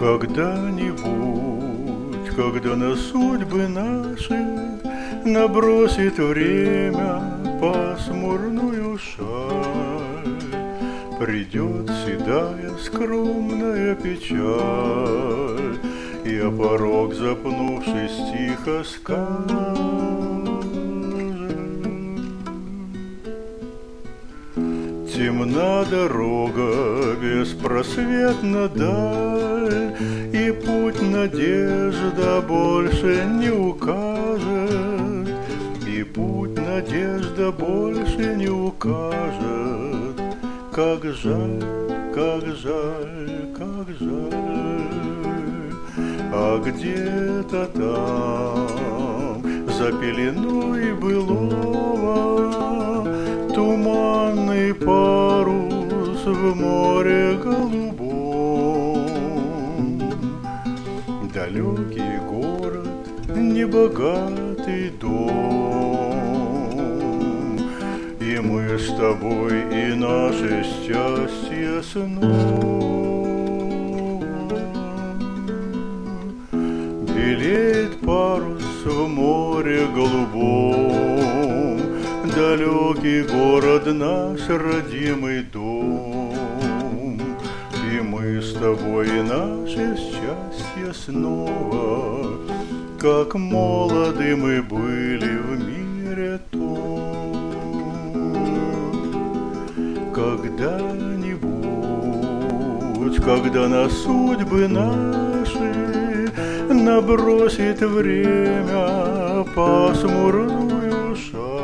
Когда-нибудь, когда на судьбы наши набросит время пасмурную шаль, придет седая скромная печаль, и о порог запнувшись тихо скажет: темна дорога, беспросветна даль, и путь надежда больше не укажет, и путь надежда больше не укажет. Как жаль, как жаль, как жаль, а где-то там, за пеленой былого, туманный парус в море голубом. Далекий город, небогатый дом, и мы с тобой, и наше счастье снова. Белеет парус в море голубом, далекий город наш родимый дом, и мы с тобой, и наше счастье снова, как молоды мы были в мире том. Когда-нибудь, когда на судьбы наши набросит время пасмурную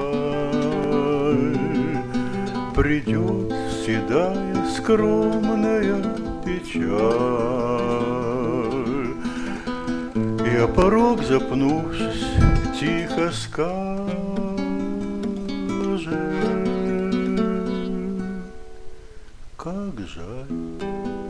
шаль, придет седая скромная печаль, и о порог запнувшись тихо скажет: как жаль.